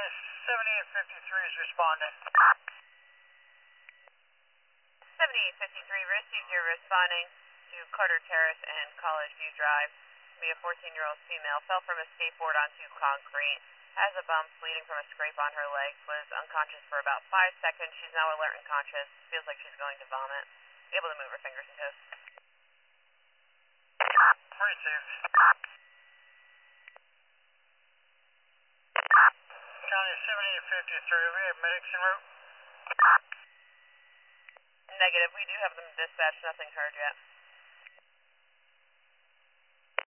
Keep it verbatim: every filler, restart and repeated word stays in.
seventy-eight fifty-three is responding. seventy-eight fifty-three, received. You're responding to Carter Terrace and College View Drive. Be a fourteen-year-old female fell from a skateboard onto concrete. Has a bump, bleeding from a scrape on her leg. Was unconscious for about five seconds. She's now alert and conscious. Feels like she's going to vomit. Able to move her fingers and toes. Received. County seventy-eight fifty-three, we have medics en route. Negative. We do have them dispatched. Nothing's heard yet.